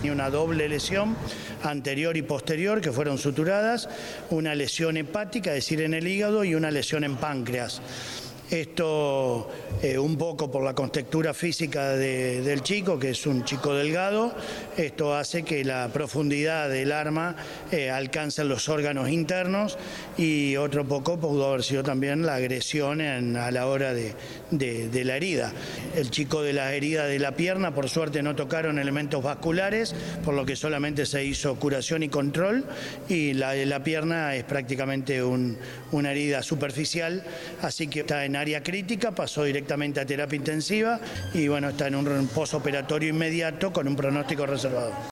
y una doble lesión anterior y posterior que fueron suturadas, una lesión hepática, es decir, en el hígado, y una lesión en páncreas. Esto un poco por la contextura física del chico, que es un chico delgado, esto hace que la profundidad del arma alcance los órganos internos, y otro poco pudo haber sido también la agresión a la hora de la herida. El chico de la herida de la pierna, por suerte no tocaron elementos vasculares, por lo que solamente se hizo curación y control, y la de la pierna es prácticamente una herida superficial, así que está en área crítica, pasó directamente a terapia intensiva y bueno, está en un posoperatorio inmediato con un pronóstico reservado.